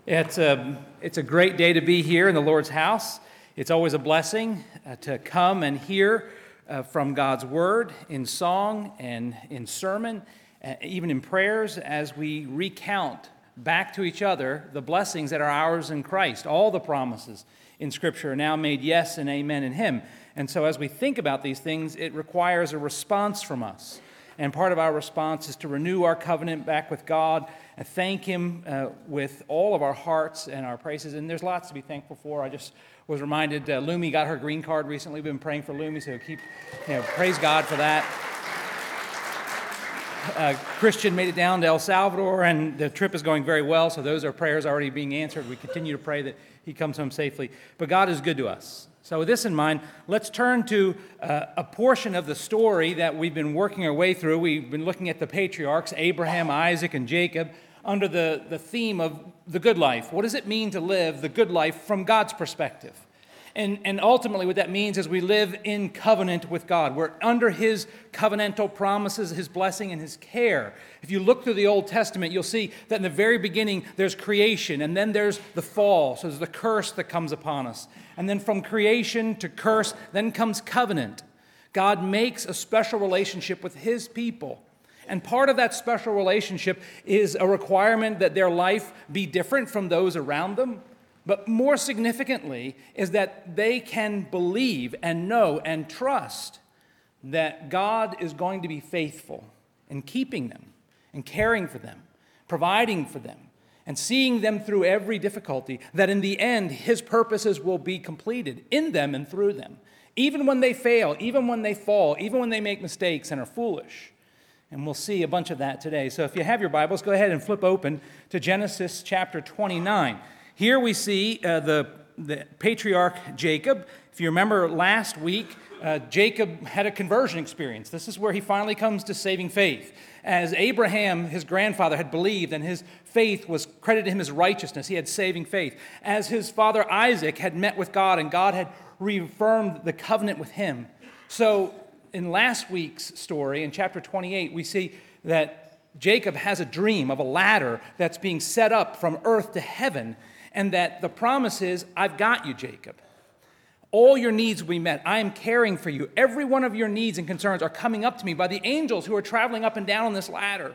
It's a great day to be here in the Lord's house. It's always a blessing to come and hear from God's Word in song and in sermon, even in prayers, as we recount back to each other the blessings that are ours in Christ. All the promises in Scripture are now made yes and amen in Him. And so as we think about these things, it requires a response from us. And part of our response is to renew our covenant back with God and thank Him with all of our hearts and our praises. And there's lots to be thankful for. I just was reminded Lumi got her green card recently. We've been praying for Lumi, so praise God for that. Christian made it down to El Salvador, and the trip is going very well, so those are prayers already being answered. We continue to pray that he comes home safely. But God is good to us. So with this in mind, let's turn to a portion of the story that we've been working our way through. We've been looking at the patriarchs, Abraham, Isaac, and Jacob, under the theme of the good life. What does it mean to live the good life from God's perspective? And ultimately what that means is we live in covenant with God. We're under His covenantal promises, His blessing, and His care. If you look through the Old Testament, you'll see that in the very beginning there's creation, and then there's the fall, so there's the curse that comes upon us. And then from creation to curse, then comes covenant. God makes a special relationship with His people. And part of that special relationship is a requirement that their life be different from those around them. But more significantly is that they can believe and know and trust that God is going to be faithful in keeping them and caring for them, providing for them, and seeing them through every difficulty, that in the end, His purposes will be completed in them and through them, even when they fail, even when they fall, even when they make mistakes and are foolish. And we'll see a bunch of that today. So if you have your Bibles, go ahead and flip open to Genesis chapter 29. Here we see the patriarch Jacob. If you remember last week, Jacob had a conversion experience. This is where he finally comes to saving faith. As Abraham, his grandfather, had believed, and his faith was credited him as righteousness, he had saving faith. As his father Isaac had met with God, and God had reaffirmed the covenant with him. So in last week's story, in chapter 28, we see that Jacob has a dream of a ladder that's being set up from earth to heaven, and that the promise is, I've got you, Jacob. All your needs will be met. I am caring for you. Every one of your needs and concerns are coming up to me by the angels who are traveling up and down on this ladder.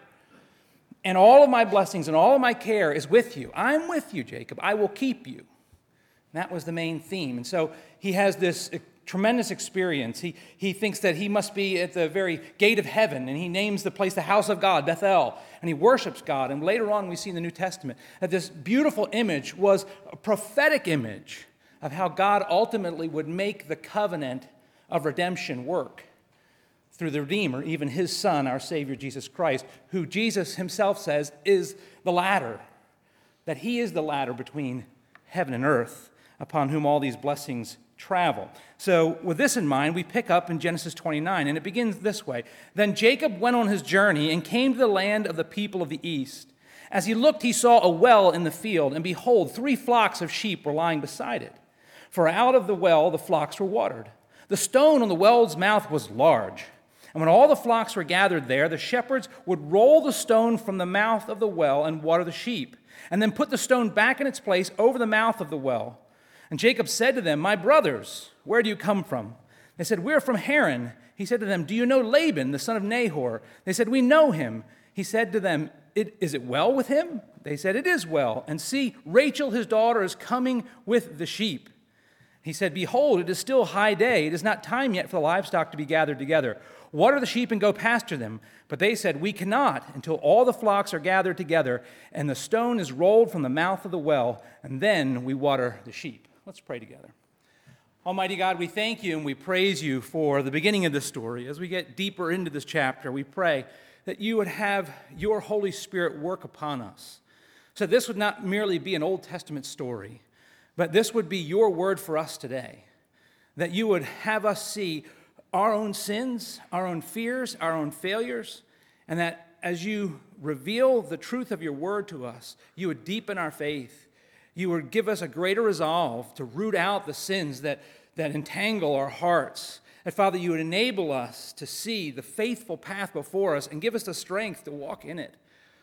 And all of my blessings and all of my care is with you. I'm with you, Jacob. I will keep you. And that was the main theme. And so he has this tremendous experience. He thinks that he must be at the very gate of heaven, and he names the place the house of God, Bethel, and he worships God. And later on we see in the New Testament that this beautiful image was a prophetic image of how God ultimately would make the covenant of redemption work through the Redeemer, even His Son, our Savior, Jesus Christ, who Jesus Himself says is the ladder, that He is the ladder between heaven and earth, upon whom all these blessings travel. So with this in mind, we pick up in Genesis 29, and it begins this way. Then Jacob went on his journey and came to the land of the people of the east. As he looked, he saw a well in the field, and behold, 3 flocks of sheep were lying beside it. For out of the well the flocks were watered. The stone on the well's mouth was large. And when all the flocks were gathered there, the shepherds would roll the stone from the mouth of the well and water the sheep, and then put the stone back in its place over the mouth of the well. And Jacob said to them, My brothers, where do you come from? They said, We're from Haran. He said to them, Do you know Laban, the son of Nahor? They said, We know him. He said to them, Is it well with him? They said, It is well. And see, Rachel, his daughter, is coming with the sheep. He said, Behold, it is still high day. It is not time yet for the livestock to be gathered together. Water the sheep and go pasture them. But they said, We cannot until all the flocks are gathered together and the stone is rolled from the mouth of the well, and then we water the sheep. Let's pray together. Almighty God, we thank you and we praise you for the beginning of this story. As we get deeper into this chapter, we pray that you would have your Holy Spirit work upon us. So this would not merely be an Old Testament story, but this would be your word for us today. That you would have us see our own sins, our own fears, our own failures, and that as you reveal the truth of your word to us, you would deepen our faith. You would give us a greater resolve to root out the sins that entangle our hearts. And Father, you would enable us to see the faithful path before us and give us the strength to walk in it.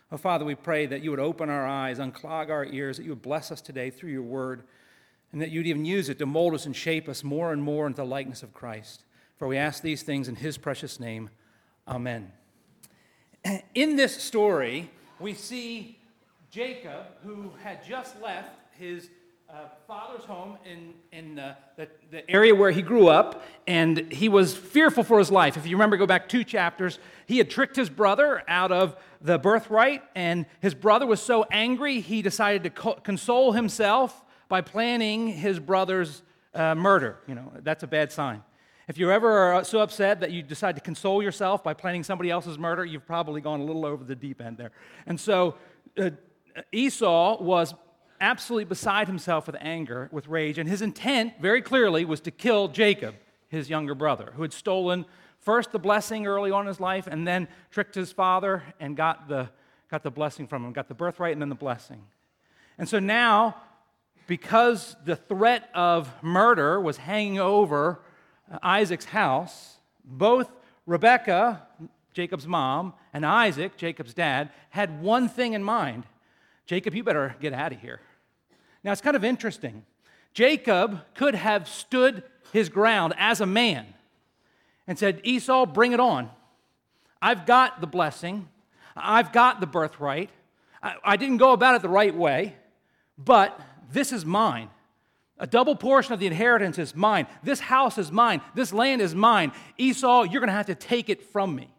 Oh, Father, we pray that you would open our eyes, unclog our ears, that you would bless us today through your word, and that you'd even use it to mold us and shape us more and more into the likeness of Christ. For we ask these things in his precious name. Amen. In this story, we see Jacob, who had just left his father's home in the area where he grew up, and he was fearful for his life. If you remember, go back 2 chapters, he had tricked his brother out of the birthright, and his brother was so angry, he decided to console himself by planning his brother's murder. You know, that's a bad sign. If you're ever so upset that you decide to console yourself by planning somebody else's murder, you've probably gone a little over the deep end there. And so Esau was absolutely beside himself with anger, with rage, and his intent, very clearly, was to kill Jacob, his younger brother, who had stolen first the blessing early on in his life, and then tricked his father and got the blessing from him, got the birthright and then the blessing. And so now, because the threat of murder was hanging over Isaac's house, both Rebekah, Jacob's mom, and Isaac, Jacob's dad, had one thing in mind. Jacob, you better get out of here. Now, it's kind of interesting. Jacob could have stood his ground as a man and said, Esau, bring it on. I've got the blessing. I've got the birthright. I didn't go about it the right way, but this is mine. A double portion of the inheritance is mine. This house is mine. This land is mine. Esau, you're going to have to take it from me.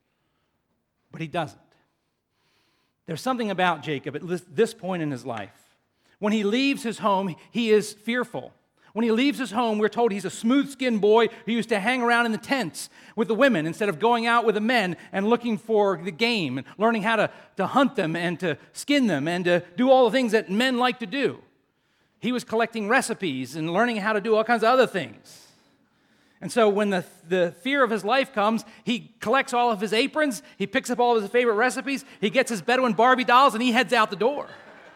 But he doesn't. There's something about Jacob at this point in his life. When he leaves his home, he is fearful. When he leaves his home, we're told he's a smooth-skinned boy who used to hang around in the tents with the women instead of going out with the men and looking for the game and learning how to hunt them and to skin them and to do all the things that men like to do. He was collecting recipes and learning how to do all kinds of other things. And so when the fear of his life comes, he collects all of his aprons, he picks up all of his favorite recipes, he gets his Bedouin Barbie dolls, and he heads out the door.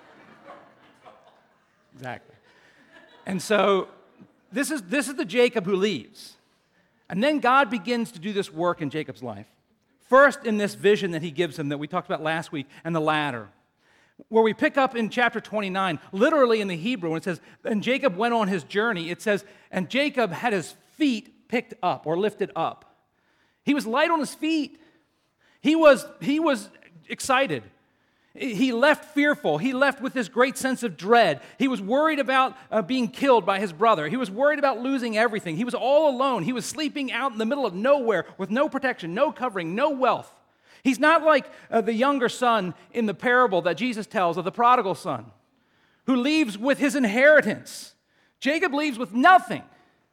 Exactly. And so this is the Jacob who leaves. And then God begins to do this work in Jacob's life. First in this vision that he gives him that we talked about last week, and the ladder. Where we pick up in chapter 29, literally in the Hebrew, when it says, and Jacob went on his journey, it says, and Jacob had his feet picked up or lifted up. He was light on his feet. He was excited. He left fearful. He left with this great sense of dread. He was worried about being killed by his brother. He was worried about losing everything. He was all alone. He was sleeping out in the middle of nowhere with no protection, no covering, no wealth. He's not like the younger son in the parable that Jesus tells of the prodigal son, who leaves with his inheritance. Jacob leaves with nothing.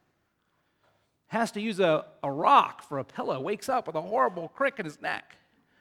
Has to use a rock for a pillow, wakes up with a horrible crick in his neck.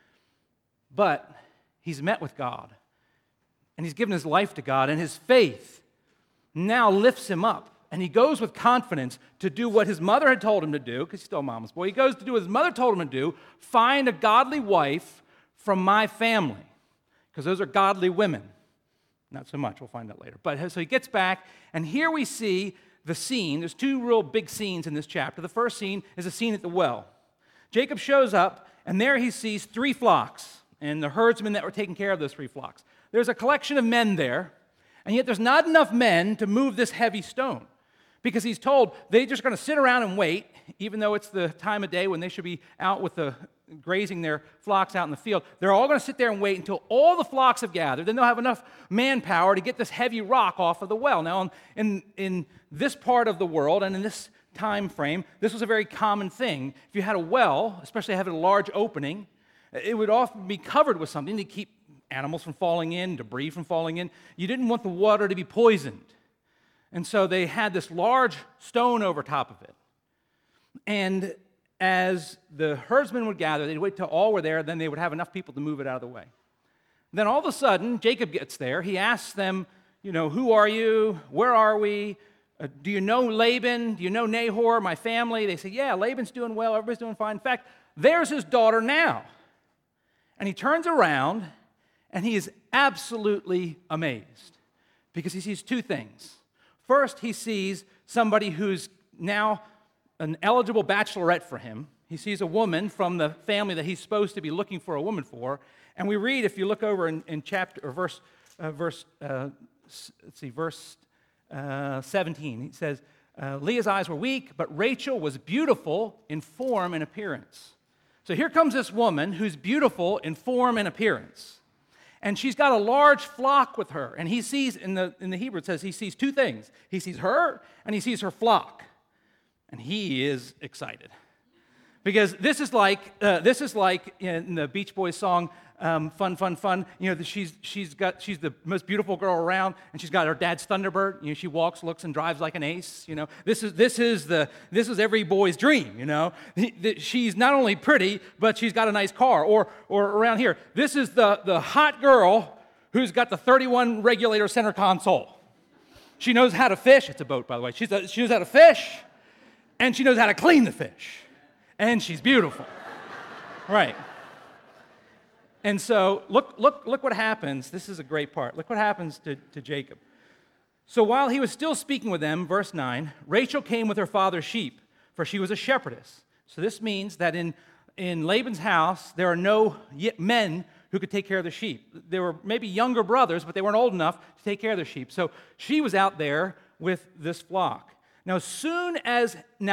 But he's met with God, and he's given his life to God, and his faith now lifts him up. And he goes with confidence to do what his mother had told him to do, because he's still a mama's boy. He goes to do what his mother told him to do, find a godly wife from my family, because those are godly women. Not so much, we'll find out later. But so he gets back, and here we see the scene. There's 2 real big scenes in this chapter. The first scene is a scene at the well. Jacob shows up, and there he sees 3 flocks, and the herdsmen that were taking care of those 3 flocks. There's a collection of men there, and yet there's not enough men to move this heavy stone. Because he's told they're just going to sit around and wait, even though it's the time of day when they should be out with grazing their flocks out in the field. They're all going to sit there and wait until all the flocks have gathered. Then they'll have enough manpower to get this heavy rock off of the well. Now, in this part of the world and in this time frame, this was a very common thing. If you had a well, especially having a large opening, it would often be covered with something to keep animals from falling in, debris from falling in. You didn't want the water to be poisoned. And so they had this large stone over top of it. And as the herdsmen would gather, they'd wait till all were there, then they would have enough people to move it out of the way. Then all of a sudden, Jacob gets there. He asks them, who are you? Where are we? Do you know Laban? Do you know Nahor, my family? They say, yeah, Laban's doing well. Everybody's doing fine. In fact, there's his daughter now. And he turns around, and he is absolutely amazed because he sees 2 things. First, he sees somebody who's now an eligible bachelorette for him. He sees a woman from the family that he's supposed to be looking for a woman for, And we read, if you look over in chapter or verse 17, he says, Leah's eyes were weak, but Rachel was beautiful in form and appearance. So here comes this woman who's beautiful in form and appearance. And she's got a large flock with her. And he sees, in the Hebrew it says he sees two things. He sees her and he sees her flock. And he is excited. Because this is like in the Beach Boys song, Fun, Fun, Fun. You know, she's the most beautiful girl around, and she's got her dad's Thunderbird. You know, she walks, looks, and drives like an ace. You know, this is every boy's dream. You know, she's not only pretty, but she's got a nice car. Or around here, this is the hot girl who's got the 31 regulator center console. She knows how to fish. It's a boat, by the way. She knows how to fish, and she knows how to clean the fish, and she's beautiful. Right. And so look what happens. This is a great part. Look what happens to Jacob. So while he was still speaking with them, verse 9, Rachel came with her father's sheep, for she was a shepherdess. So this means that in Laban's house, there are no men who could take care of the sheep. There were maybe younger brothers, but they weren't old enough to take care of the sheep. So she was out there with this flock. Now, as soon as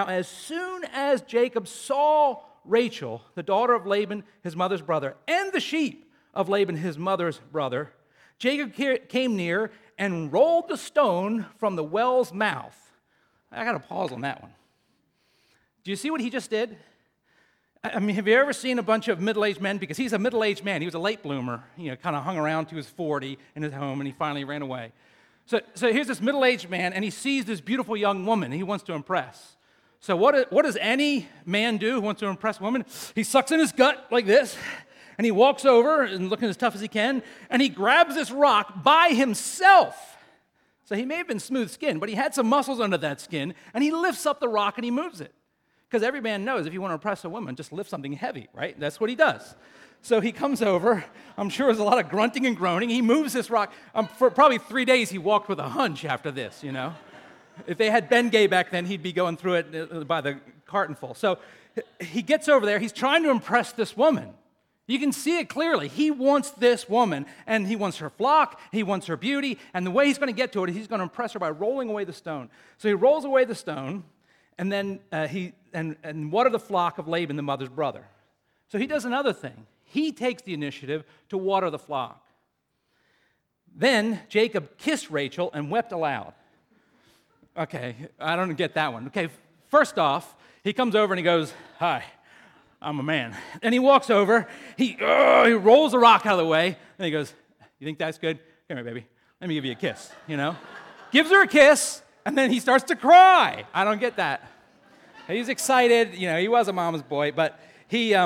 Jacob saw Rachel, the daughter of Laban, his mother's brother, and the sheep of Laban, his mother's brother, Jacob came near and rolled the stone from the well's mouth. I got to pause on that one. Do you see what he just did? I mean, have you ever seen a bunch of middle-aged men? Because he's a middle-aged man. He was a late bloomer, you know, kind of hung around till he was 40 in his home, and he finally ran away. So here's this middle-aged man, and he sees this beautiful young woman, and he wants to impress. So what does any man do who wants to impress a woman? He sucks in his gut like this, and he walks over and looking as tough as he can, and he grabs this rock by himself. So he may have been smooth-skinned, but he had some muscles under that skin, and he lifts up the rock and he moves it. Because every man knows if you want to impress a woman, just lift something heavy, right? That's what he does. So he comes over. I'm sure there's a lot of grunting and groaning. He moves this rock. For probably 3 days, he walked with a hunch after this, you know. If they had Ben Gay back then, he'd be going through it by the cartonful. So he gets over there. He's trying to impress this woman. You can see it clearly. He wants this woman, and he wants her flock. He wants her beauty. And the way he's going to get to it is he's going to impress her by rolling away the stone. So he rolls away the stone, and then and water the flock of Laban, the mother's brother. So he does another thing. He takes the initiative to water the flock. Then Jacob kissed Rachel and wept aloud. Okay, I don't get that one. Okay, first off, he comes over and he goes, "Hi, I'm a man." And he walks over, he rolls the rock out of the way, and he goes, "You think that's good? Come here, baby. Let me give you a kiss," you know? Gives her a kiss, and then he starts to cry. I don't get that. He's excited. You know, he was a mama's boy, but he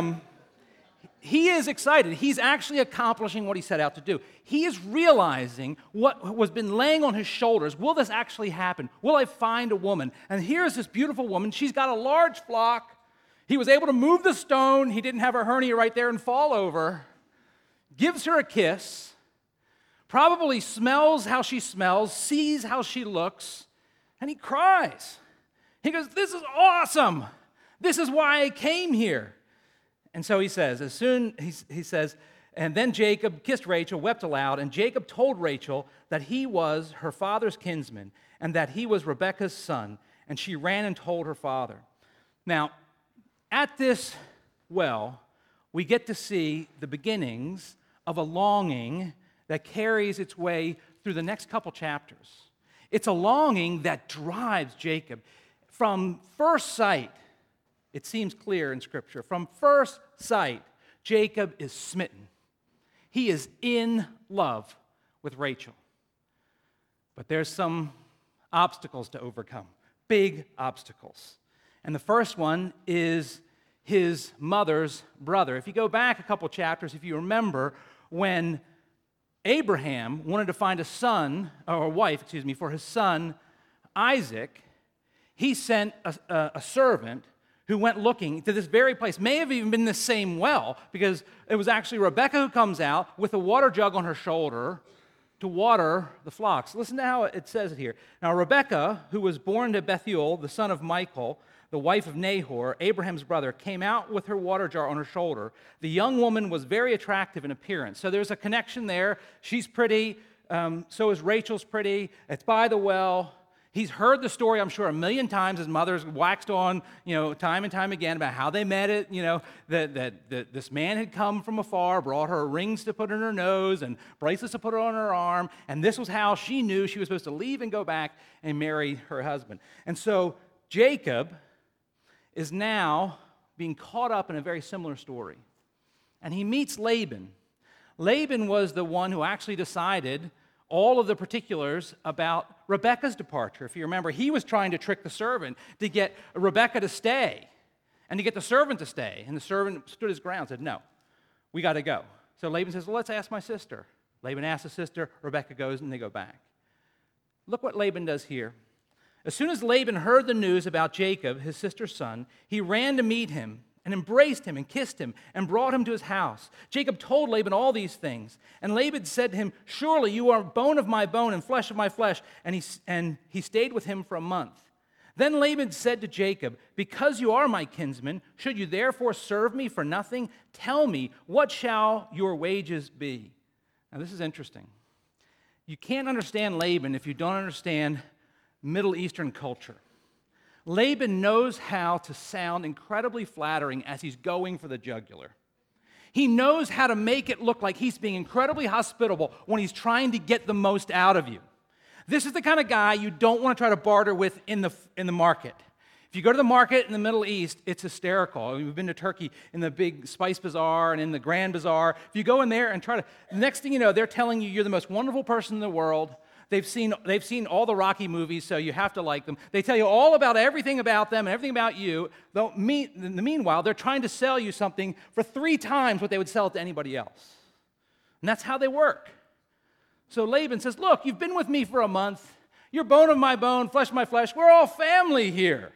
is excited. He's actually accomplishing what he set out to do. He is realizing what was been laying on his shoulders. Will this actually happen? Will I find a woman? And here's this beautiful woman. She's got a large flock. He was able to move the stone. He didn't have her hernia right there and fall over. Gives her a kiss. Probably smells how she smells, sees how she looks, and he cries. He goes, "This is awesome. This is why I came here." And so he says, he says, and then Jacob kissed Rachel, wept aloud, and Jacob told Rachel that he was her father's kinsman and that he was Rebekah's son, and she ran and told her father. Now, at this well, we get to see the beginnings of a longing that carries its way through the next couple chapters. It's a longing that drives Jacob. From first sight, it seems clear in Scripture. From first sight, Jacob is smitten. He is in love with Rachel. But there's some obstacles to overcome, big obstacles. And the first one is his mother's brother. If you go back a couple chapters, if you remember, when Abraham wanted to find a son, or a wife, for his son Isaac, he sent a servant who went looking to this very place. May have even been the same well, because it was actually Rebekah who comes out with a water jug on her shoulder to water the flocks. Listen to how it says it here. Now, Rebekah, who was born to Bethuel, the son of Michal, the wife of Nahor, Abraham's brother, came out with her water jar on her shoulder. The young woman was very attractive in appearance. So there's a connection there. She's pretty. So is Rachel's pretty. It's by the well. He's heard the story, I'm sure, a million times. His mother's waxed on, time and time again about how they met it, that this man had come from afar, brought her rings to put in her nose and bracelets to put on her arm, and this was how she knew she was supposed to leave and go back and marry her husband. And so Jacob is now being caught up in a very similar story. And he meets Laban. Laban was the one who actually decided all of the particulars about Rebekah's departure. If you remember, he was trying to trick the servant to get Rebekah to stay and to get the servant to stay. And the servant stood his ground and said, no, we got to go. So Laban says, well, let's ask my sister. Laban asks his sister, Rebekah goes, and they go back. Look what Laban does here. As soon as Laban heard the news about Jacob, his sister's son, he ran to meet him and embraced him and kissed him and brought him to his house. Jacob told Laban all these things. And Laban said to him, surely you are bone of my bone and flesh of my flesh. And he stayed with him for a month. Then Laban said to Jacob, because you are my kinsman, should you therefore serve me for nothing? Tell me, what shall your wages be? Now this is interesting. You can't understand Laban if you don't understand Middle Eastern culture. Laban knows how to sound incredibly flattering as he's going for the jugular. He knows how to make it look like he's being incredibly hospitable when he's trying to get the most out of you. This is the kind of guy you don't want to try to barter with in the market. If you go to the market in the Middle East, it's hysterical. We've been to Turkey in the big Spice Bazaar and in the Grand Bazaar. If you go in there and the next thing you know, they're telling you you're the most wonderful person in the world. They've seen all the Rocky movies, so you have to like them. They tell you all about everything about them and everything about you. Though in the meanwhile, they're trying to sell you something for 3 times what they would sell it to anybody else. And that's how they work. So Laban says, look, you've been with me for a month. You're bone of my bone, flesh of my flesh. We're all family here.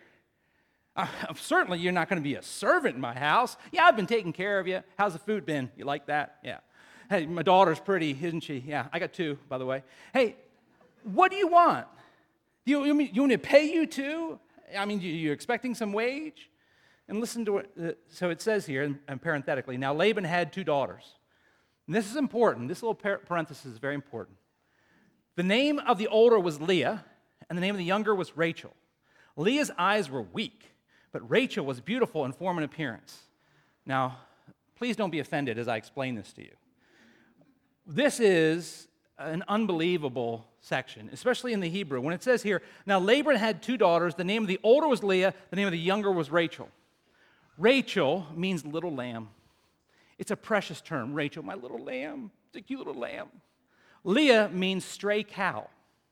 Certainly you're not going to be a servant in my house. Yeah, I've been taking care of you. How's the food been? You like that? Yeah. Hey, my daughter's pretty, isn't she? Yeah, I got 2, by the way. Hey, what do you want? You want me to pay you too? I mean, you're expecting some wage? And listen to what, so it says here, and parenthetically, now Laban had 2 daughters. And this is important. This little parenthesis is very important. The name of the older was Leah, and the name of the younger was Rachel. Leah's eyes were weak, but Rachel was beautiful in form and appearance. Now, please don't be offended as I explain this to you. This is an unbelievable section, especially in the Hebrew. When it says here, now Laban had 2 daughters. The name of the older was Leah. The name of the younger was Rachel. Rachel means little lamb. It's a precious term. Rachel, my little lamb. It's a cute little lamb. Leah means stray cow.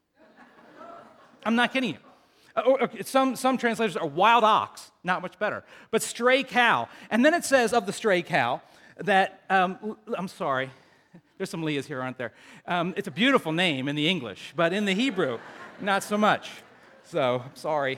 I'm not kidding you. Some translators are wild ox. Not much better. But stray cow. And then it says of the stray cow that, I'm sorry. There's some Leahs here, aren't there? It's a beautiful name in the English, but in the Hebrew, not so much. So, sorry.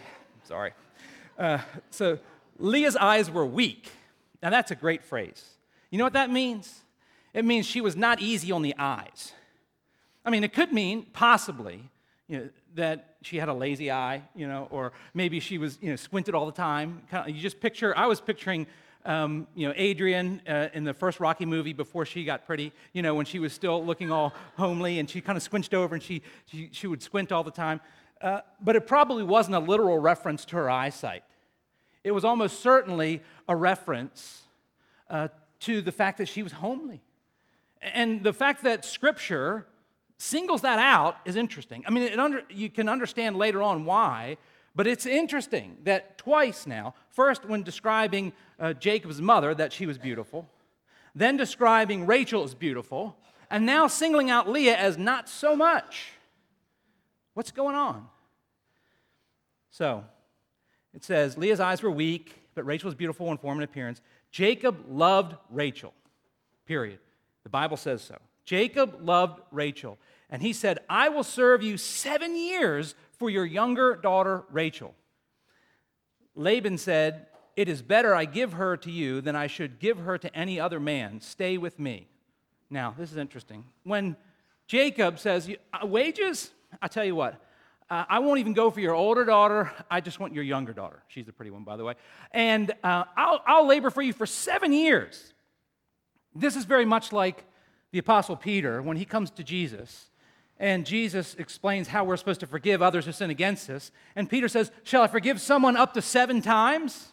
So, Leah's eyes were weak. Now, that's a great phrase. You know what that means? It means she was not easy on the eyes. I mean, it could mean, possibly, that she had a lazy eye, or maybe she was, squinted all the time. You just I was picturing Adrian in the first Rocky movie before she got pretty, when she was still looking all homely and she kind of squinched over and she would squint all the time. But it probably wasn't a literal reference to her eyesight. It was almost certainly a reference to the fact that she was homely. And the fact that Scripture singles that out is interesting. I mean, you can understand later on why, but it's interesting that twice now, first when describing Jacob's mother, that she was beautiful, then describing Rachel as beautiful, and now singling out Leah as not so much. What's going on? So, it says, Leah's eyes were weak, but Rachel was beautiful in form and appearance. Jacob loved Rachel, period. The Bible says so. Jacob loved Rachel, and he said, I will serve you 7 years for your younger daughter, Rachel. Laban said, it is better I give her to you than I should give her to any other man. Stay with me. Now, this is interesting. When Jacob says, wages, I tell you what, I won't even go for your older daughter. I just want your younger daughter. She's the pretty one, by the way. And I'll labor for you for 7 years. This is very much like the Apostle Peter when he comes to Jesus. And Jesus explains how we're supposed to forgive others who sin against us. And Peter says, shall I forgive someone up to 7 times?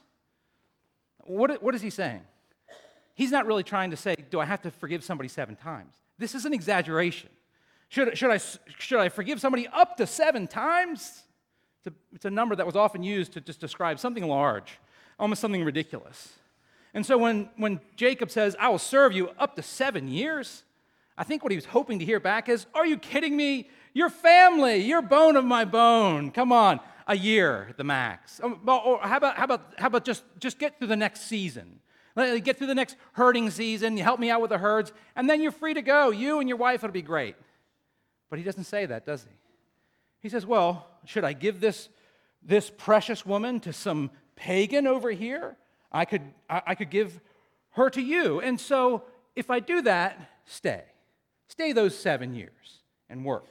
What is he saying? He's not really trying to say, do I have to forgive somebody 7 times? This is an exaggeration. Should I forgive somebody up to 7 times? It's a number that was often used to just describe something large, almost something ridiculous. And so when Jacob says, I will serve you up to 7 years, I think what he was hoping to hear back is, are you kidding me? Your family, you're bone of my bone. Come on, a year at the max. Or how about just get through the next season? Get through the next herding season, you help me out with the herds, and then you're free to go. You and your wife, it'll be great. But he doesn't say that, does he? He says, well, should I give this precious woman to some pagan over here? I could give her to you. And so if I do that, stay. Stay those 7 years and work.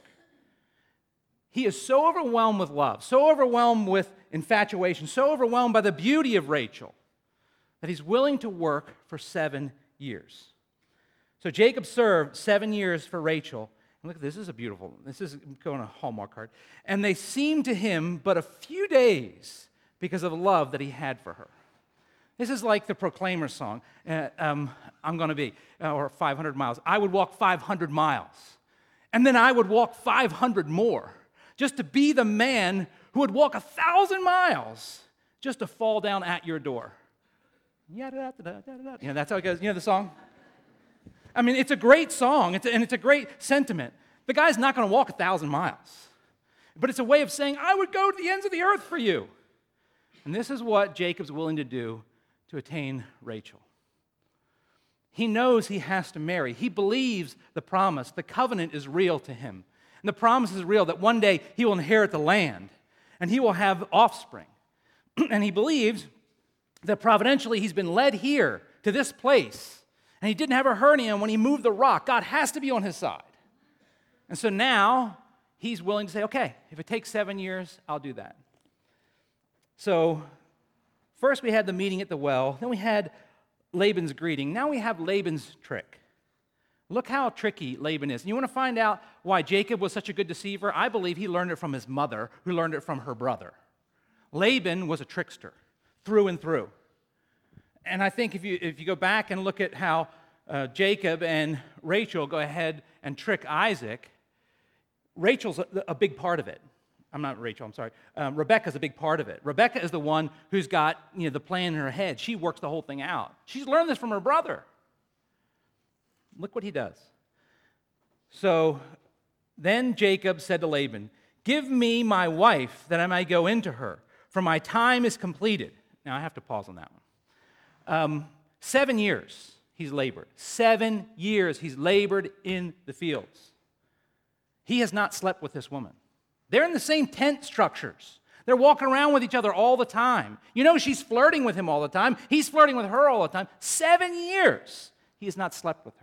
He is so overwhelmed with love, so overwhelmed with infatuation, so overwhelmed by the beauty of Rachel that he's willing to work for 7 years. So Jacob served 7 years for Rachel. And look, this is going a Hallmark card. And they seemed to him but a few days because of the love that he had for her. This is like the Proclaimer song, I'm going to be, or 500 miles. I would walk 500 miles. And then I would walk 500 more just to be the man who would walk 1,000 miles just to fall down at your door. That's how it goes. You know the song? I mean, it's a great song, and it's a great sentiment. The guy's not going to walk 1,000 miles. But it's a way of saying, I would go to the ends of the earth for you. And this is what Jacob's willing to do to attain Rachel. He knows he has to marry. He believes the promise. The covenant is real to him. And the promise is real that one day he will inherit the land and he will have offspring. And he believes that providentially he's been led here to this place and he didn't have a hernia when he moved the rock. God has to be on his side. And so now he's willing to say, okay, if it takes 7 years, I'll do that. So first we had the meeting at the well, then we had Laban's greeting. Now we have Laban's trick. Look how tricky Laban is. And you want to find out why Jacob was such a good deceiver? I believe he learned it from his mother, who learned it from her brother. Laban was a trickster, through and through. And I think if you go back and look at how Jacob and Rachel go ahead and trick Isaac, Rachel's a big part of it. I'm not Rachel, I'm sorry. Rebecca's a big part of it. Rebecca is the one who's got the plan in her head. She works the whole thing out. She's learned this from her brother. Look what he does. So then Jacob said to Laban, give me my wife that I may go into her, for my time is completed. Now I have to pause on that one. 7 years he's labored. 7 years he's labored in the fields. He has not slept with this woman. They're in the same tent structures. They're walking around with each other all the time. She's flirting with him all the time. He's flirting with her all the time. 7 years he has not slept with her.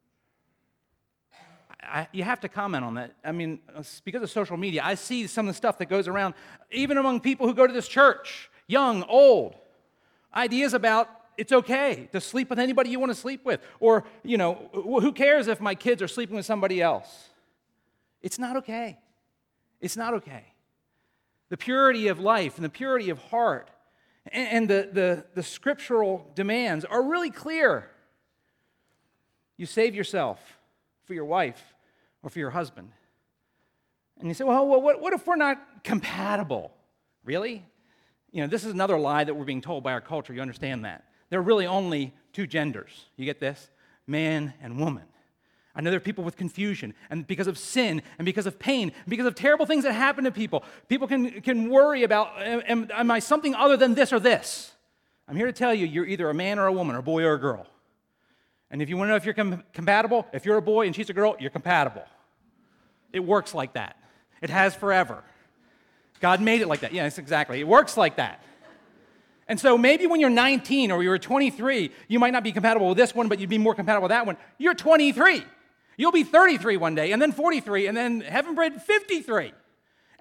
You have to comment on that. I mean, because of social media, I see some of the stuff that goes around, even among people who go to this church, young, old, ideas about it's okay to sleep with anybody you want to sleep with. Or, who cares if my kids are sleeping with somebody else? It's not okay. It's not okay. The purity of life and the purity of heart and the scriptural demands are really clear. You save yourself for your wife or for your husband. And you say, well, what if we're not compatible? Really? This is another lie that we're being told by our culture. You understand that. There are really only 2 genders. You get this? Man and woman. I know there are people with confusion, and because of sin, and because of pain, and because of terrible things that happen to people, people can worry about, am I something other than this or this? I'm here to tell you, you're either a man or a woman, or a boy or a girl. And if you want to know if you're compatible, if you're a boy and she's a girl, you're compatible. It works like that. It has forever. God made it like that. Yes, exactly. It works like that. And so maybe when you're 19 or you're 23, you might not be compatible with this one, but you'd be more compatible with that one. You're 23. You'll be 33 one day, and then 43, and then heaven forbid 53.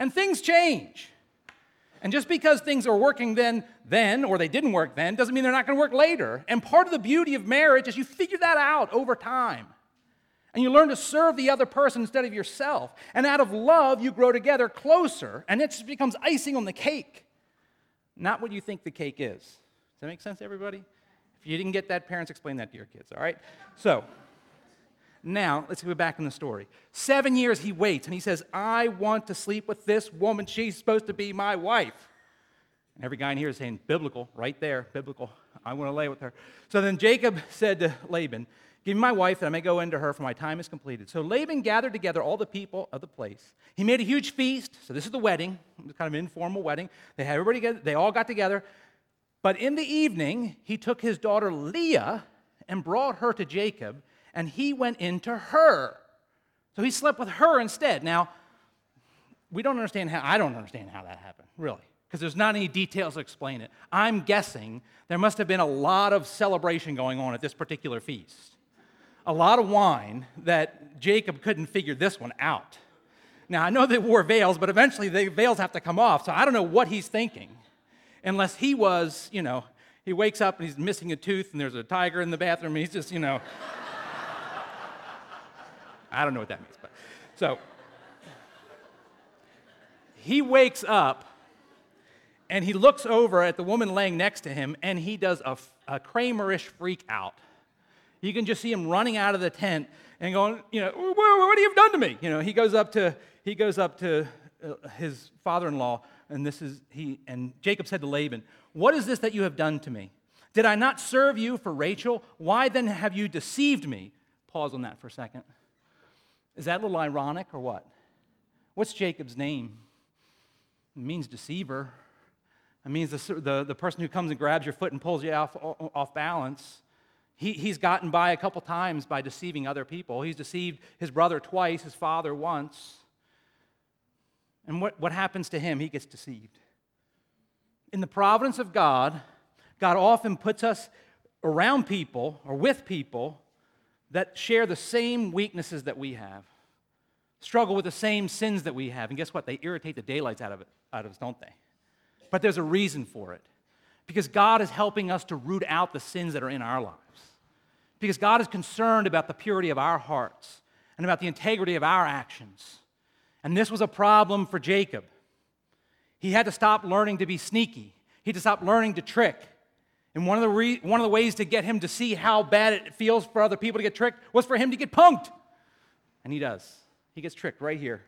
And things change. And just because things are working then, or they didn't work then, doesn't mean they're not going to work later. And part of the beauty of marriage is you figure that out over time. And you learn to serve the other person instead of yourself. And out of love, you grow together closer, and it just becomes icing on the cake. Not what you think the cake is. Does that make sense to everybody? If you didn't get that, parents, explain that to your kids, all right? So, now, let's go back in the story. 7 years he waits, and he says, I want to sleep with this woman. She's supposed to be my wife. And every guy in here is saying, biblical, right there, biblical. I want to lay with her. So then Jacob said to Laban, give me my wife, that I may go into her, for my time is completed. So Laban gathered together all the people of the place. He made a huge feast. So this is the wedding. It was kind of an informal wedding. They had everybody together. They all got together. But in the evening, he took his daughter Leah and brought her to Jacob, and he went into her. So he slept with her instead. Now, I don't understand how that happened, really, because there's not any details to explain it. I'm guessing there must have been a lot of celebration going on at this particular feast. A lot of wine that Jacob couldn't figure this one out. Now, I know they wore veils, but eventually the veils have to come off, so I don't know what he's thinking. Unless he was, he wakes up and he's missing a tooth and there's a tiger in the bathroom and he's just, I don't know what that means, but so he wakes up and he looks over at the woman laying next to him and he does a Kramerish freak out. You can just see him running out of the tent and going, what have you done to me? He goes up to his father-in-law, and Jacob said to Laban, what is this that you have done to me? Did I not serve you for Rachel? Why then have you deceived me? Pause on that for a second. Is that a little ironic or what? What's Jacob's name? It means deceiver. It means the person who comes and grabs your foot and pulls you off balance. He's gotten by a couple times by deceiving other people. He's deceived his brother twice, his father once. And what happens to him? He gets deceived. In the providence of God, God often puts us around people or with people that share the same weaknesses that we have, struggle with the same sins that we have. And guess what? They irritate the daylights out of us, don't they? But there's a reason for it. Because God is helping us to root out the sins that are in our lives. Because God is concerned about the purity of our hearts and about the integrity of our actions. And this was a problem for Jacob. He had to stop learning to be sneaky. He had to stop learning to trick. And one of the ways to get him to see how bad it feels for other people to get tricked was for him to get punked. And he does. He gets tricked right here.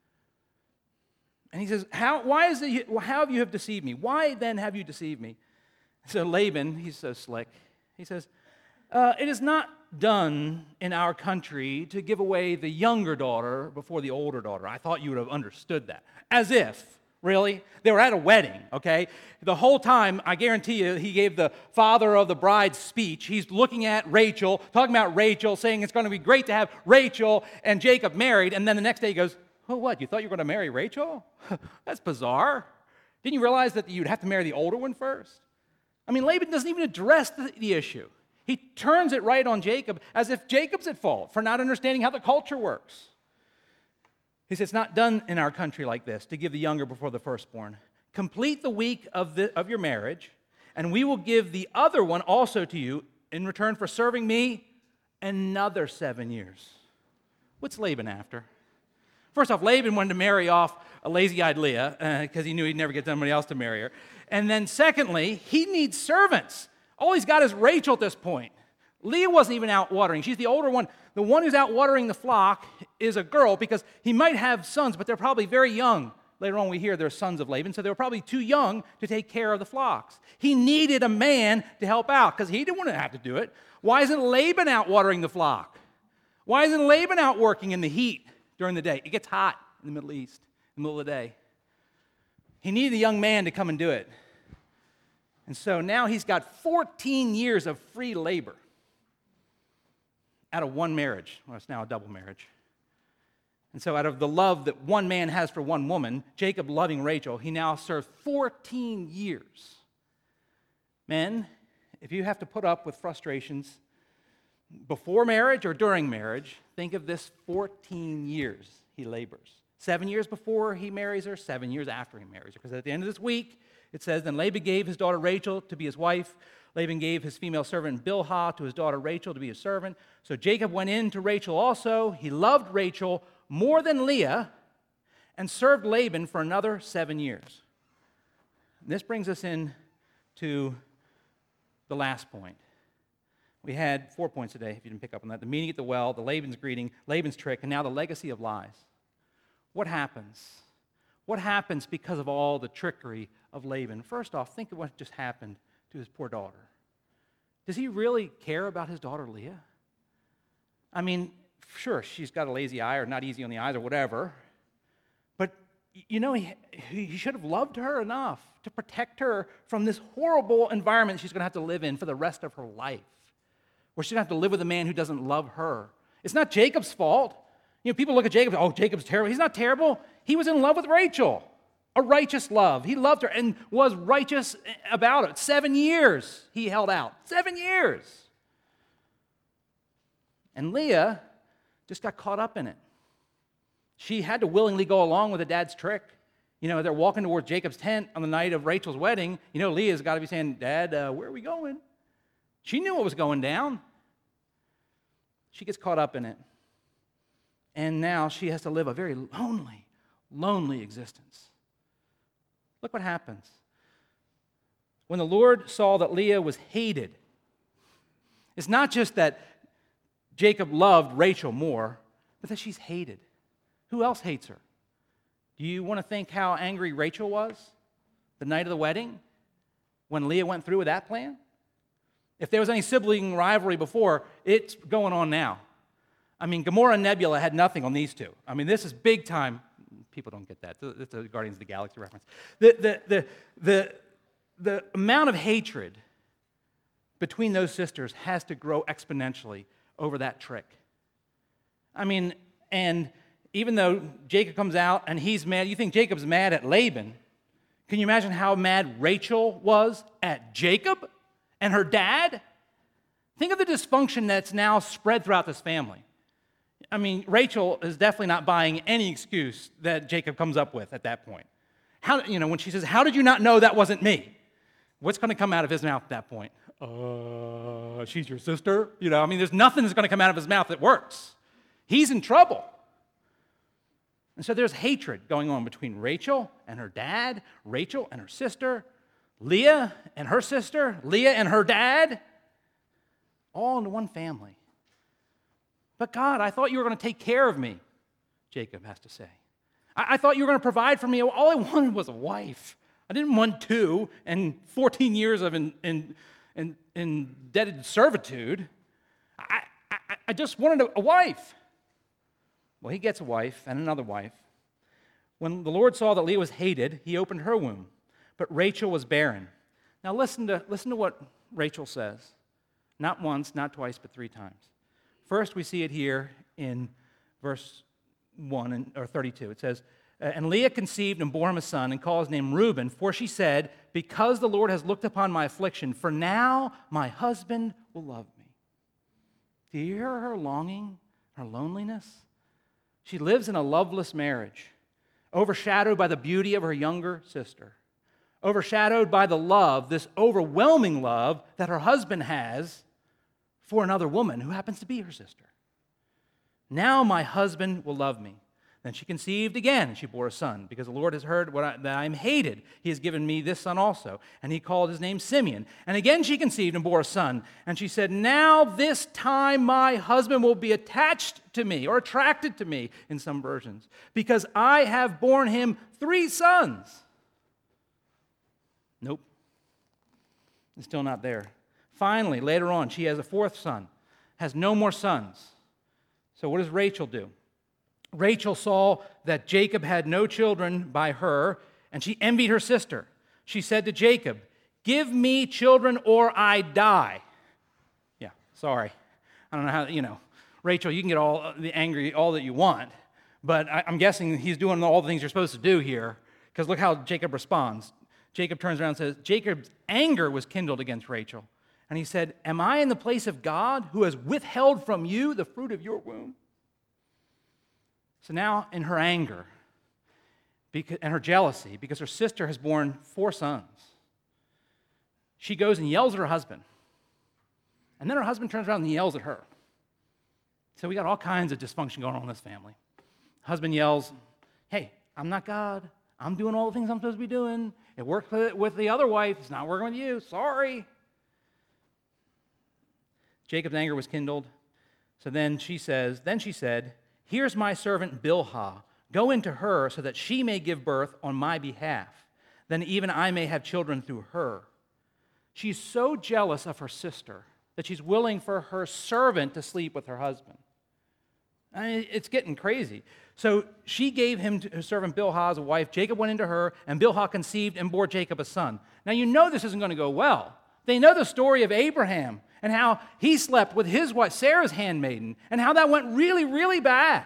And he says, how have you deceived me? Why then have you deceived me? So Laban, he's so slick, he says, it is not done in our country to give away the younger daughter before the older daughter. I thought you would have understood that. As if, really? They were at a wedding, okay? The whole time, I guarantee you, he gave the father of the bride's speech. He's looking at Rachel, talking about Rachel, saying it's going to be great to have Rachel and Jacob married. And then the next day he goes, oh, what? You thought you were going to marry Rachel? That's bizarre. Didn't you realize that you'd have to marry the older one first? I mean, Laban doesn't even address the issue. He turns it right on Jacob as if Jacob's at fault for not understanding how the culture works. He says, it's not done in our country like this, to give the younger before the firstborn. Complete the week of your marriage, and we will give the other one also to you in return for serving me another 7 years. What's Laban after? First off, Laban wanted to marry off a lazy-eyed Leah because he knew he'd never get somebody else to marry her. And then secondly, he needs servants. All he's got is Rachel at this point. Leah wasn't even out watering. She's the older one. The one who's out watering the flock is a girl because he might have sons, but they're probably very young. Later on we hear they're sons of Laban, so they were probably too young to take care of the flocks. He needed a man to help out because he didn't want to have to do it. Why isn't Laban out watering the flock? Why isn't Laban out working in the heat during the day? It gets hot in the Middle East in the middle of the day. He needed a young man to come and do it. And so now he's got 14 years of free labor out of one marriage. Well, it's now a double marriage. And so out of the love that one man has for one woman, Jacob loving Rachel, he now served 14 years. Men, if you have to put up with frustrations before marriage or during marriage, think of this 14 years he labors. 7 years before he marries her, 7 years after he marries her. Because at the end of this week, it says, then Laban gave his daughter Rachel to be his wife. Laban gave his female servant Bilhah to his daughter Rachel to be his servant. So Jacob went in to Rachel also. He loved Rachel more than Leah and served Laban for another 7 years. And this brings us in to the last point. We had 4 points today, if you didn't pick up on that. The meeting at the well, the Laban's greeting, Laban's trick, and now the legacy of lies. What happens? What happens because of all the trickery of Laban? First off, think of what just happened to his poor daughter. Does he really care about his daughter Leah? I mean, sure, she's got a lazy eye or not easy on the eyes or whatever, but you know, he should have loved her enough to protect her from this horrible environment she's going to have to live in for the rest of her life, where she's going to have to live with a man who doesn't love her. It's not Jacob's fault. You know, people look at Jacob, oh, Jacob's terrible. He's not terrible. He was in love with Rachel, a righteous love. He loved her and was righteous about it. 7 years he held out. 7 years. And Leah just got caught up in it. She had to willingly go along with her dad's trick. You know, they're walking towards Jacob's tent on the night of Rachel's wedding. You know, Leah's got to be saying, Dad, where are we going? She knew what was going down. She gets caught up in it. And now she has to live a very lonely existence. Look what happens. When the Lord saw that Leah was hated, it's not just that Jacob loved Rachel more, but that she's hated. Who else hates her? Do you want to think how angry Rachel was the night of the wedding when Leah went through with that plan? If there was any sibling rivalry before, it's going on now. I mean, Gamora and Nebula had nothing on these two. I mean, this is big time. People don't get that. It's a Guardians of the Galaxy reference. The amount of hatred between those sisters has to grow exponentially over that trick. I mean, and even though Jacob comes out and he's mad, you think Jacob's mad at Laban. Can you imagine how mad Rachel was at Jacob and her dad? Think of the dysfunction that's now spread throughout this family. I mean, Rachel is definitely not buying any excuse that Jacob comes up with at that point. How, you know, when she says, how did you not know that wasn't me? What's going to come out of his mouth at that point? She's your sister? You know, I mean, there's nothing that's going to come out of his mouth that works. He's in trouble. And so there's hatred going on between Rachel and her dad, Rachel and her sister, Leah and her sister, Leah and her dad, all in one family. But God, I thought you were going to take care of me, Jacob has to say. I thought you were going to provide for me. All I wanted was a wife. I didn't want two and 14 years of indebted servitude. I just wanted a wife. Well, he gets a wife and another wife. When the Lord saw that Leah was hated, he opened her womb, but Rachel was barren. Now listen to what Rachel says. Not once, not twice, but 3 times. First, we see it here in verse 1 or 32. It says, and Leah conceived and bore him a son and called his name Reuben, for she said, because the Lord has looked upon my affliction, for now my husband will love me. Do you hear her longing, her loneliness? She lives in a loveless marriage, overshadowed by the beauty of her younger sister, overshadowed by the love, this overwhelming love that her husband has for another woman who happens to be her sister. Now my husband will love me. Then she conceived again, and she bore a son, because the Lord has heard that I am hated. He has given me this son also. And he called his name Simeon. And again she conceived and bore a son. And she said, now this time my husband will be attached to me, or attracted to me in some versions, because I have borne him 3 sons. Nope. It's still not there. Finally, later on, she has a 4th son, has no more sons. So what does Rachel do? Rachel saw that Jacob had no children by her, and she envied her sister. She said to Jacob, give me children or I die. Yeah, sorry. I don't know how, Rachel, you can get all the angry, all that you want, but I'm guessing he's doing all the things you're supposed to do here, because look how Jacob responds. Jacob turns around and says, Jacob's anger was kindled against Rachel. And he said, am I in the place of God who has withheld from you the fruit of your womb? So now in her anger, and her jealousy because her sister has borne 4 sons. She goes and yells at her husband. And then her husband turns around and yells at her. So we got all kinds of dysfunction going on in this family. Husband yells, hey, I'm not God. I'm doing all the things I'm supposed to be doing. It worked with the other wife. It's not working with you. Sorry. Jacob's anger was kindled. So then she said, here's my servant Bilhah. Go into her so that she may give birth on my behalf. Then even I may have children through her. She's so jealous of her sister that she's willing for her servant to sleep with her husband. I mean, it's getting crazy. So she gave him to her servant Bilhah as a wife. Jacob went into her, and Bilhah conceived and bore Jacob a son. Now you know this isn't going to go well. They know the story of Abraham and how he slept with his wife, Sarah's handmaiden, and how that went really, really bad.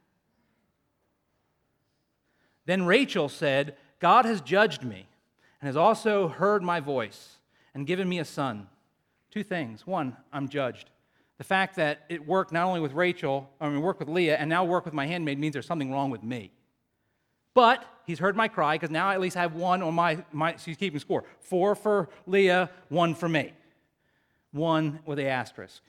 Then Rachel said, God has judged me and has also heard my voice and given me a son. 2 things. 1, I'm judged. The fact that it worked not only with worked with Leah, and now worked with my handmaid means there's something wrong with me. But he's heard my cry, because now I at least have 1 on my she's keeping score. 4 for Leah, 1 for me. 1 with the asterisk.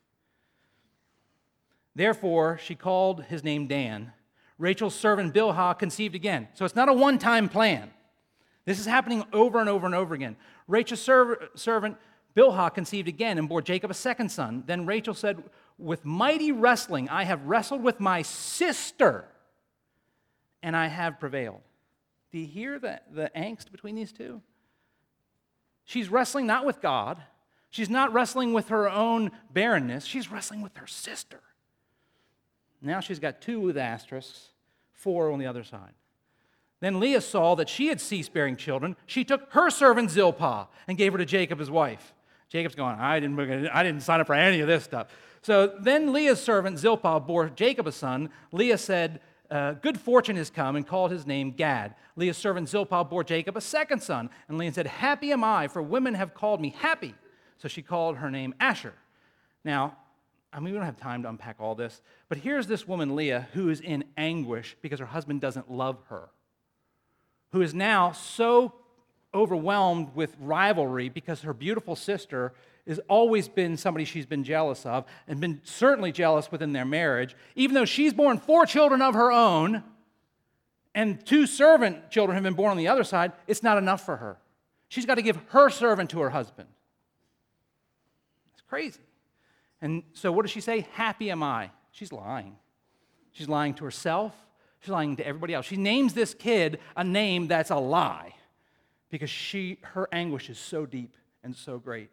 Therefore, she called his name Dan. Rachel's servant Bilhah conceived again. So it's not a one-time plan. This is happening over and over and over again. Rachel's servant Bilhah conceived again and bore Jacob a second son. Then Rachel said, with mighty wrestling I have wrestled with my sister, and I have prevailed. Do you hear the angst between these two? She's wrestling not with God. She's not wrestling with her own barrenness. She's wrestling with her sister. Now she's got 2 with asterisks, 4 on the other side. Then Leah saw that she had ceased bearing children. She took her servant Zilpah and gave her to Jacob his wife. Jacob's going, I didn't sign up for any of this stuff. So then Leah's servant Zilpah bore Jacob a son. Leah said, good fortune has come, and called his name Gad. Leah's servant Zilpah bore Jacob a second son. And Leah said, happy am I, for women have called me happy. So she called her name Asher. Now, we don't have time to unpack all this, but here's this woman, Leah, who is in anguish because her husband doesn't love her, who is now so overwhelmed with rivalry because her beautiful sister has always been somebody she's been jealous of and been certainly jealous within their marriage, even though she's born 4 children of her own and 2 servant children have been born on the other side. It's not enough for her. She's got to give her servant to her husband. It's crazy. And so what does she say? Happy am I. She's lying. She's lying to herself. She's lying to everybody else. She names this kid a name that's a lie because her anguish is so deep and so great.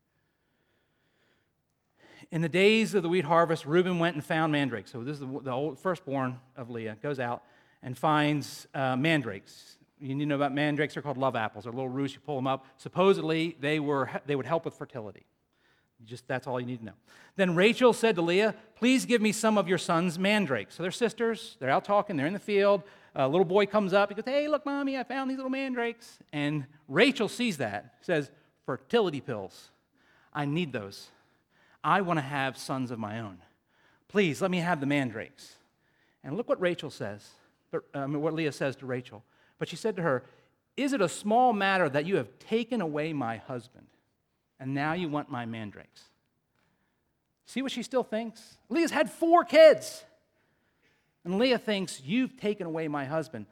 In the days of the wheat harvest, Reuben went and found mandrakes. So this is the old firstborn of Leah, goes out and finds mandrakes. You need to know about mandrakes. They're called love apples. They're little roots. You pull them up. Supposedly, they would help with fertility. That's all you need to know. Then Rachel said to Leah, please give me some of your son's mandrakes. So they're sisters. They're out talking. They're in the field. A little boy comes up. He goes, hey, look, Mommy, I found these little mandrakes. And Rachel sees that, says, fertility pills. I need those. I want to have sons of my own. Please, let me have the mandrakes. And look what Rachel says, what Leah says to Rachel. But she said to her, is it a small matter that you have taken away my husband? And now you want my mandrakes. See what she still thinks? Leah's had 4 kids. And Leah thinks, you've taken away my husband.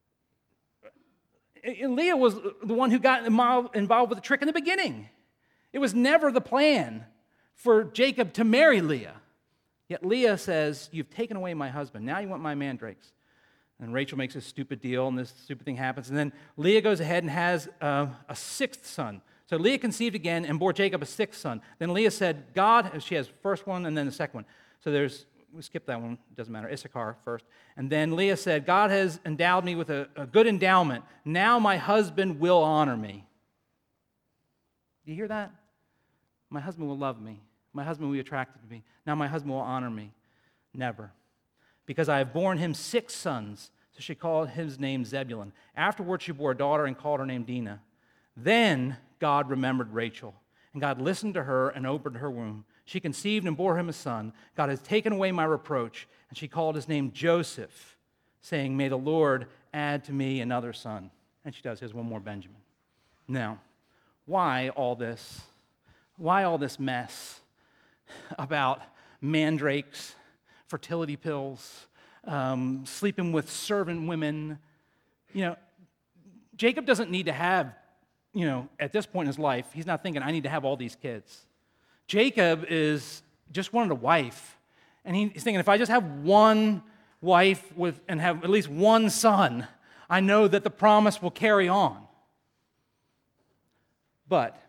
And Leah was the one who got involved with the trick in the beginning. It was never the plan for Jacob to marry Leah. Yet Leah says, you've taken away my husband. Now you want my mandrakes. And Rachel makes a stupid deal, and this stupid thing happens. And then Leah goes ahead and has a 6th son. So Leah conceived again and bore Jacob a 6th son. Then Leah said, she has the first one and then the second one. So we skip that one, it doesn't matter, Issachar first. And then Leah said, God has endowed me with a good endowment. Now my husband will honor me. Do you hear that? My husband will love me. My husband will be attracted to me. Now my husband will honor me. Never. Because I have borne him 6 sons. So she called his name Zebulun. Afterwards she bore a daughter and called her name Dinah. Then God remembered Rachel, and God listened to her and opened her womb. She conceived and bore him a son. God has taken away my reproach, and she called his name Joseph, saying, may the Lord add to me another son. And she does. Here's one more Benjamin. Now, why all this? Why all this mess about mandrakes, fertility pills, sleeping with servant women? Jacob doesn't need to have, at this point in his life, he's not thinking, I need to have all these kids. Jacob is just wanted a wife. And he's thinking, if I just have one wife and have at least one son, I know that the promise will carry on. But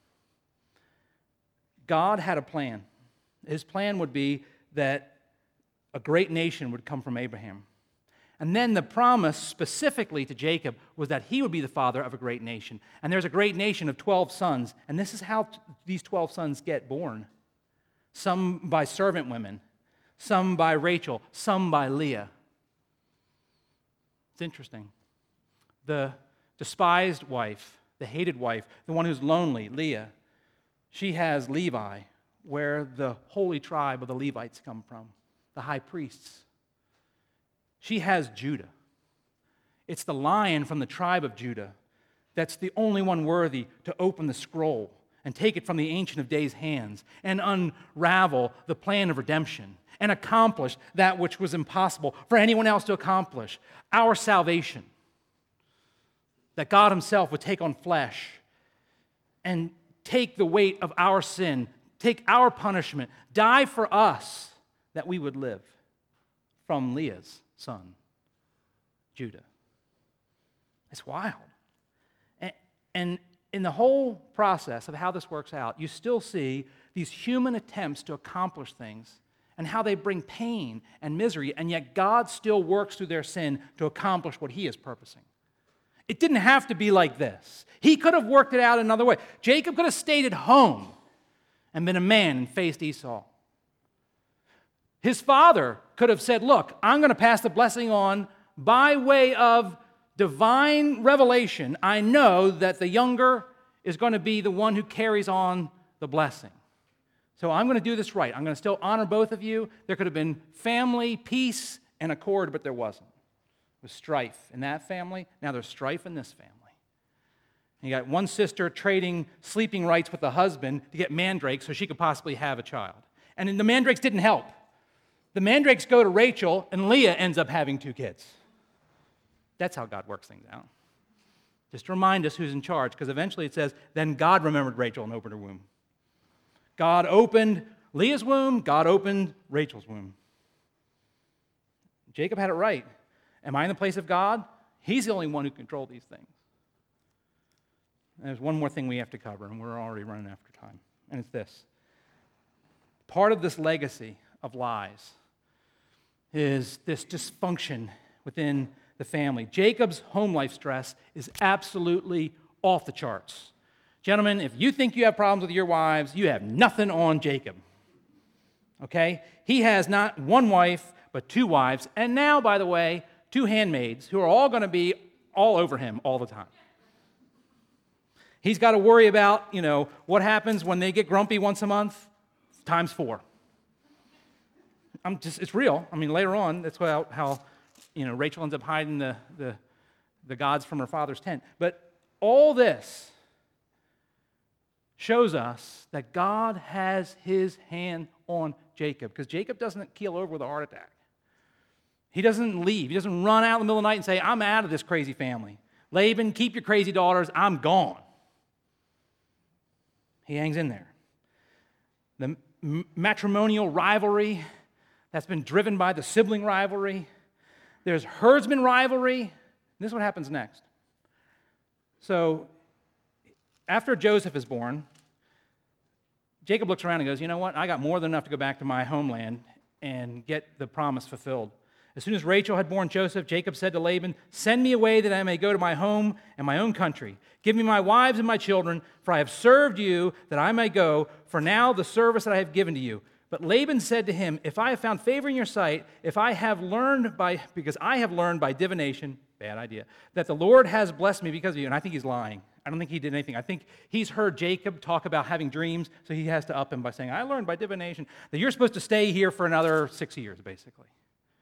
God had a plan. His plan would be that a great nation would come from Abraham. And then the promise specifically to Jacob was that he would be the father of a great nation. And there's a great nation of 12 sons. And this is how these 12 sons get born. Some by servant women, some by Rachel, some by Leah. It's interesting. The despised wife, the hated wife, the one who's lonely, Leah, she has Levi, where the holy tribe of the Levites come from, the high priests. She has Judah. It's the lion from the tribe of Judah that's the only one worthy to open the scroll and take it from the Ancient of Days' hands and unravel the plan of redemption and accomplish that which was impossible for anyone else to accomplish, our salvation. That God himself would take on flesh and take the weight of our sin, take our punishment, die for us that we would live from Leah's son, Judah. It's wild. And in the whole process of how this works out, you still see these human attempts to accomplish things and how they bring pain and misery, and yet God still works through their sin to accomplish what he is purposing. It didn't have to be like this. He could have worked it out another way. Jacob could have stayed at home and been a man and faced Esau. His father could have said, look, I'm going to pass the blessing on by way of divine revelation. I know that the younger is going to be the one who carries on the blessing. So I'm going to do this right. I'm going to still honor both of you. There could have been family, peace, and accord, but there wasn't. It was strife in that family. Now there's strife in this family. And you got one sister trading sleeping rights with the husband to get mandrakes so she could possibly have a child. And the mandrakes didn't help. The mandrakes go to Rachel, and Leah ends up having 2 kids. That's how God works things out. Just to remind us who's in charge, because eventually it says, then God remembered Rachel and opened her womb. God opened Leah's womb, God opened Rachel's womb. Jacob had it right. Am I in the place of God? He's the only one who controlled these things. And there's one more thing we have to cover, and we're already running after time, and it's this. Part of this legacy of lies is this dysfunction within the family. Jacob's home life stress is absolutely off the charts. Gentlemen, if you think you have problems with your wives, you have nothing on Jacob. Okay? He has not one wife, but 2 wives, and now, by the way, 2 handmaids who are all going to be all over him all the time. He's got to worry about, what happens when they get grumpy once a month, times 4. It's real. I mean, later on, that's how Rachel ends up hiding the gods from her father's tent. But all this shows us that God has his hand on Jacob, because Jacob doesn't keel over with a heart attack. He doesn't leave. He doesn't run out in the middle of the night and say, I'm out of this crazy family. Laban, keep your crazy daughters. I'm gone. He hangs in there. The matrimonial rivalry that's been driven by the sibling rivalry. There's herdsman rivalry. And this is what happens next. So, after Joseph is born, Jacob looks around and goes, you know what? I got more than enough to go back to my homeland and get the promise fulfilled. As soon as Rachel had born Joseph, Jacob said to Laban, send me away that I may go to my home and my own country. Give me my wives and my children, for I have served you that I may go, for now the service that I have given to you. But Laban said to him, if I have found favor in your sight, because I have learned by divination, bad idea, that the Lord has blessed me because of you. And I think he's lying. I don't think he did anything. I think he's heard Jacob talk about having dreams, so he has to up him by saying, I learned by divination that you're supposed to stay here for another 6 years, basically.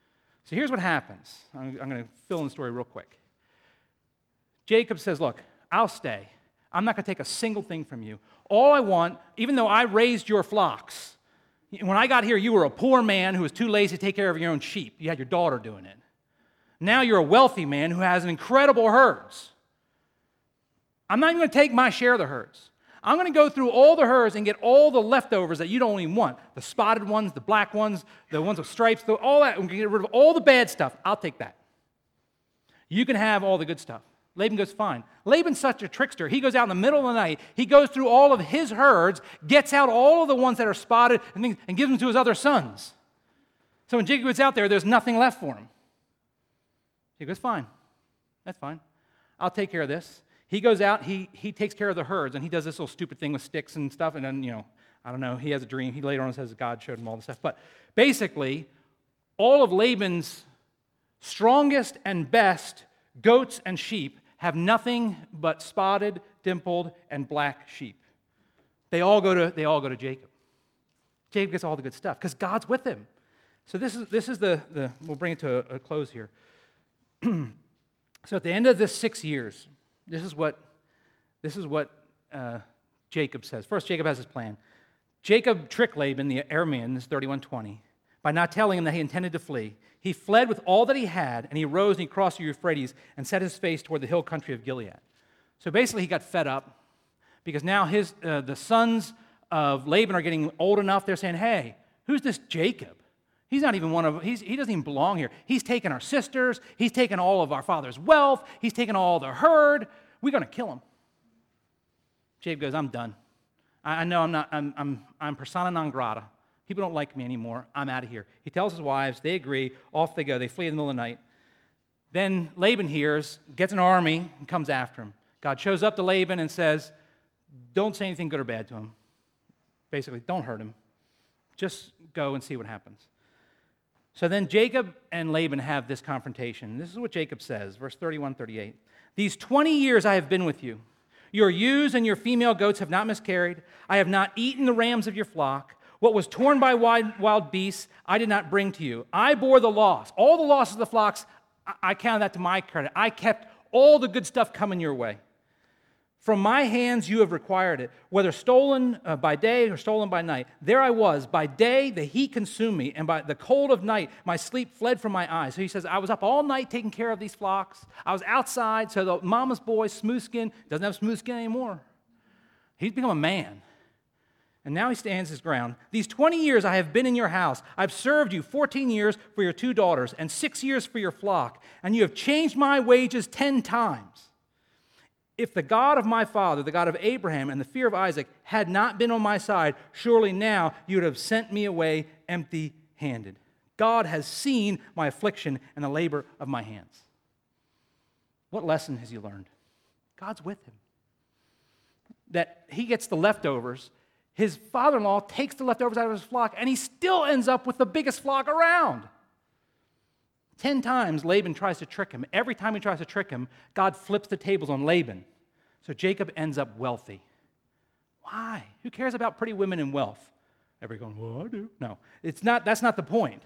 So here's what happens. I'm going to fill in the story real quick. Jacob says, look, I'll stay. I'm not going to take a single thing from you. All I want, even though I raised your flocks, when I got here, you were a poor man who was too lazy to take care of your own sheep. You had your daughter doing it. Now you're a wealthy man who has incredible herds. I'm not even going to take my share of the herds. I'm going to go through all the herds and get all the leftovers that you don't even want. The spotted ones, the black ones, the ones with stripes, all that. I'm going to get rid of all the bad stuff. I'll take that. You can have all the good stuff. Laban goes, fine. Laban's such a trickster. He goes out in the middle of the night. He goes through all of his herds, gets out all of the ones that are spotted, and gives them to his other sons. So when Jacob gets out there, there's nothing left for him. He goes, fine. That's fine. I'll take care of this. He goes out, he takes care of the herds, and he does this little stupid thing with sticks and stuff, and then, I don't know, he has a dream. He later on says God showed him all this stuff. But basically, all of Laban's strongest and best goats and sheep have nothing but spotted, dimpled, and black sheep. They all go to Jacob. Jacob gets all the good stuff because God's with him. So this is the we'll bring it to a close here. So at the end of this 6 years, this is what Jacob says. First, Jacob has his plan. Jacob tricked Laban, the Aramean, this is 31:20, by not telling him that he intended to flee. He fled with all that he had, and he rose and he crossed the Euphrates and set his face toward the hill country of Gilead. So basically, he got fed up because now the sons of Laban are getting old enough. They're saying, "Hey, who's this Jacob? He's not even he doesn't even belong here. He's taken our sisters. He's taken all of our father's wealth. He's taken all the herd. We're going to kill him." Jacob goes, "I'm done. I know I'm persona non grata. People don't like me anymore. I'm out of here." He tells his wives. They agree. Off they go. They flee in the middle of the night. Then Laban hears, gets an army, and comes after him. God shows up to Laban and says, "Don't say anything good or bad to him. Basically, don't hurt him. Just go and see what happens." So then Jacob and Laban have this confrontation. This is what Jacob says, verse 31-38. "These 20 years I have been with you. Your ewes and your female goats have not miscarried. I have not eaten the rams of your flock. What was torn by wild beasts, I did not bring to you. I bore the loss. All the loss of the flocks, I counted that to my credit. I kept all the good stuff coming your way. From my hands you have required it, whether stolen by day or stolen by night. There I was. By day the heat consumed me, and by the cold of night my sleep fled from my eyes." So he says, I was up all night taking care of these flocks. I was outside, so the mama's boy, smooth skin, doesn't have smooth skin anymore. He's become a man. And now he stands his ground. "These 20 years I have been in your house. I've served you 14 years for your 2 daughters and 6 years for your flock, and you have changed my wages 10 times. If the God of my father, the God of Abraham, and the fear of Isaac had not been on my side, surely now you would have sent me away empty-handed. God has seen my affliction and the labor of my hands." What lesson has he learned? God's with him. That he gets the leftovers. His father-in-law takes the leftovers out of his flock, and he still ends up with the biggest flock around. 10 times Laban tries to trick him. Every time he tries to trick him, God flips the tables on Laban. So Jacob ends up wealthy. Why? Who cares about pretty women and wealth? Everybody going, "Well, I do." No, that's not the point.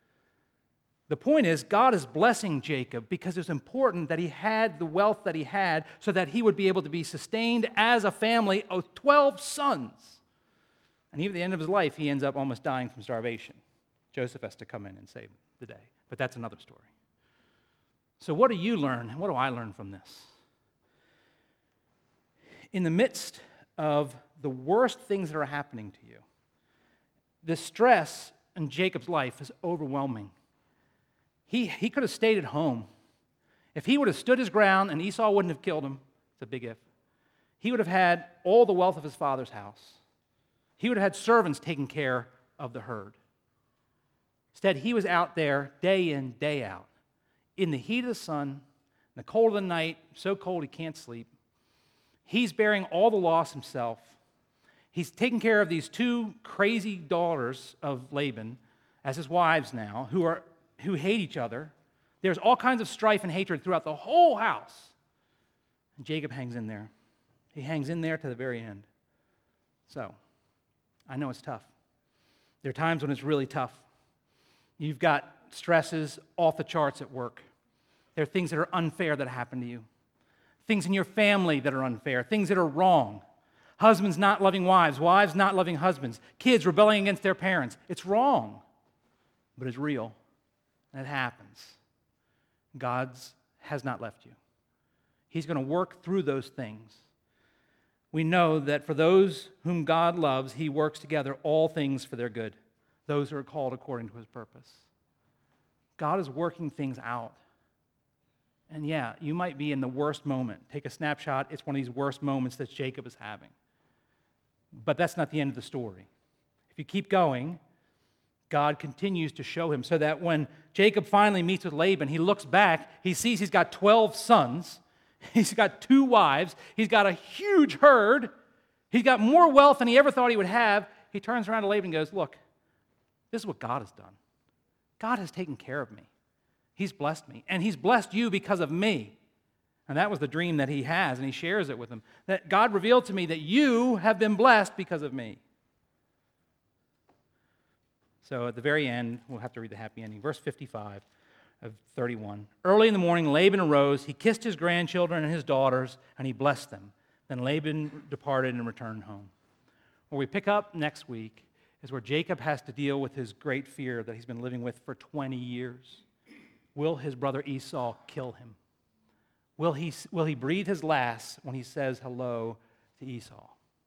The point is God is blessing Jacob because it's important that he had the wealth that he had so that he would be able to be sustained as a family of 12 sons. And even at the end of his life, he ends up almost dying from starvation. Joseph has to come in and save the day. But that's another story. So what do you learn? What do I learn from this? In the midst of the worst things that are happening to you, the stress in Jacob's life is overwhelming. He could have stayed at home. If he would have stood his ground and Esau wouldn't have killed him, it's a big if, he would have had all the wealth of his father's house. He would have had servants taking care of the herd. Instead, he was out there day in, day out, in the heat of the sun, in the cold of the night, so cold he can't sleep. He's bearing all the loss himself. He's taking care of these 2 crazy daughters of Laban as his wives now, who hate each other. There's all kinds of strife and hatred throughout the whole house. And Jacob hangs in there. He hangs in there to the very end. So, I know it's tough. There are times when it's really tough. You've got stresses off the charts at work. There are things that are unfair that happen to you. Things in your family that are unfair. Things that are wrong. Husbands not loving wives. Wives not loving husbands. Kids rebelling against their parents. It's wrong, but it's real. And it happens. God has not left you. He's going to work through those things. We know that for those whom God loves, He works together all things for their good. Those who are called according to His purpose. God is working things out. And yeah, you might be in the worst moment. Take a snapshot. It's one of these worst moments that Jacob is having. But that's not the end of the story. If you keep going, God continues to show him so that when Jacob finally meets with Laban, he looks back, he sees he's got 12 sons, he's got 2 wives, he's got a huge herd, he's got more wealth than he ever thought he would have. He turns around to Laban and goes, look, this is what God has done. God has taken care of me. He's blessed me, and He's blessed you because of me. And that was the dream that he has, and he shares it with him. That God revealed to me that you have been blessed because of me. So at the very end, we'll have to read the happy ending. Verse 55 of 31. Early in the morning, Laban arose. He kissed his grandchildren and his daughters, and he blessed them. Then Laban departed and returned home. Where we pick up next week is where Jacob has to deal with his great fear that he's been living with for 20 years. Will his brother Esau kill him? Will he breathe his last when he says hello to Esau?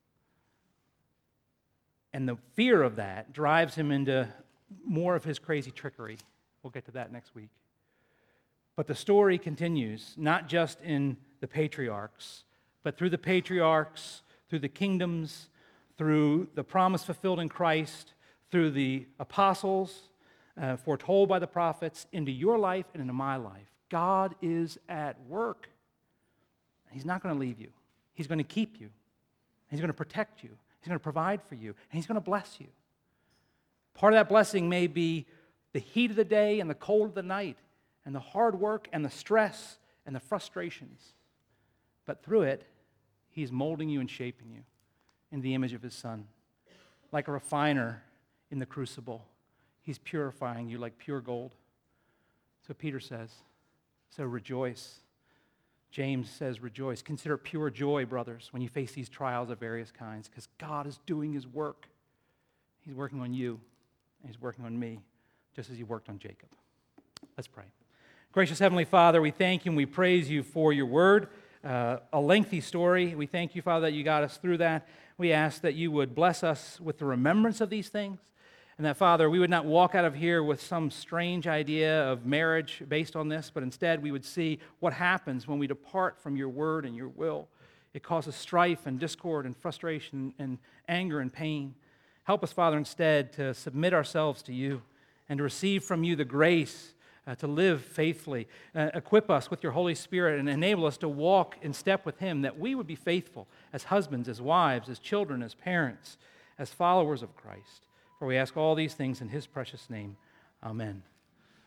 And the fear of that drives him into more of his crazy trickery. We'll get to that next week. But the story continues, not just in the patriarchs, but through the patriarchs, through the kingdoms, through the promise fulfilled in Christ, through the apostles, foretold by the prophets, into your life and into my life. God is at work. He's not going to leave you. He's going to keep you. He's going to protect you. He's going to provide for you. And He's going to bless you. Part of that blessing may be the heat of the day and the cold of the night and the hard work and the stress and the frustrations. But through it, He's molding you and shaping you in the image of His Son. Like a refiner in the crucible, He's purifying you like pure gold. So Peter says, so rejoice. James says, rejoice. Consider it pure joy, brothers, when you face these trials of various kinds, because God is doing His work. He's working on you, and He's working on me, just as He worked on Jacob. Let's pray. Gracious Heavenly Father, we thank You and we praise You for Your word, a lengthy story. We thank You, Father, that You got us through that. We ask that You would bless us with the remembrance of these things, and that, Father, we would not walk out of here with some strange idea of marriage based on this, but instead we would see what happens when we depart from Your word and Your will. It causes strife and discord and frustration and anger and pain. Help us, Father, instead to submit ourselves to You and to receive from You the grace to live faithfully. Equip us with Your Holy Spirit and enable us to walk in step with Him, that we would be faithful as husbands, as wives, as children, as parents, as followers of Christ. For we ask all these things in His precious name. Amen.